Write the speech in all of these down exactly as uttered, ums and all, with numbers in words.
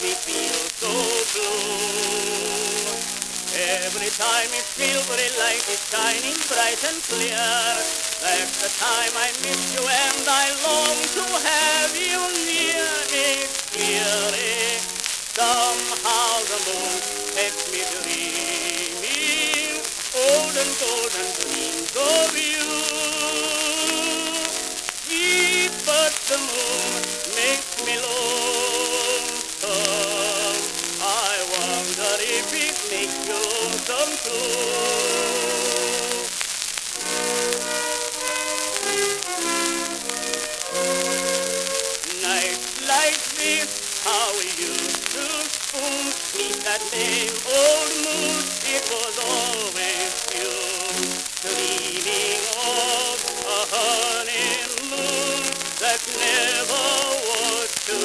me feel so blue. Every time it feels the light is shining bright and clear, that's the time I miss you and I long to have you near me clearly. Somehow the moon makes me dreaming, golden, golden dreams of you. Sweet, but the moon makes me lonesome. I wonder if it makes you lonesome too. Nights like this, how we used to spoon, meet that same old moon, it was always you. Dreaming of a honeymoon that never was to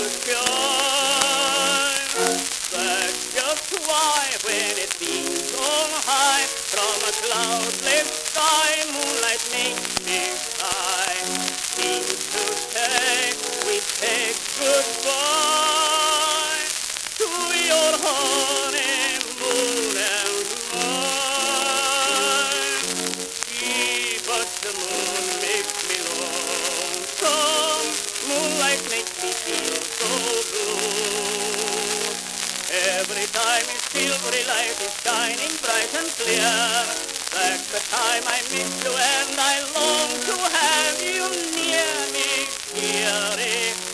shine. That's just why when it beams on high from a cloudless sky, moonlight makes me sigh. Seems to say we say goodbye to your honeymoon and mine. Gee, but the moon makes me lonesome. Moonlight makes me feel so blue. Every time it feels the light is shining bright and clear, that's the time I miss you and I long to have you near me, dearie.